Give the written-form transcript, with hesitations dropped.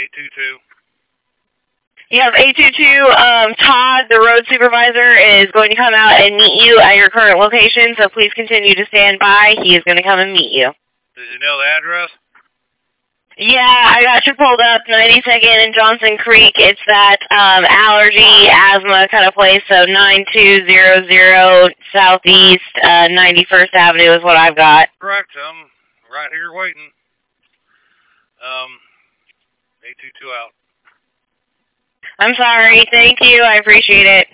822. Yep, 822, Todd, the road supervisor, is going to come out and meet you at your current location, so please continue to stand by. He is going to come and meet you. Did you know the address? Yeah, I got you pulled up, 92nd and Johnson Creek. It's that allergy, asthma kind of place, so 9200 Southeast 91st Avenue is what I've got. Correct. I'm right here waiting. 822 out. I'm sorry. Thank you. I appreciate it.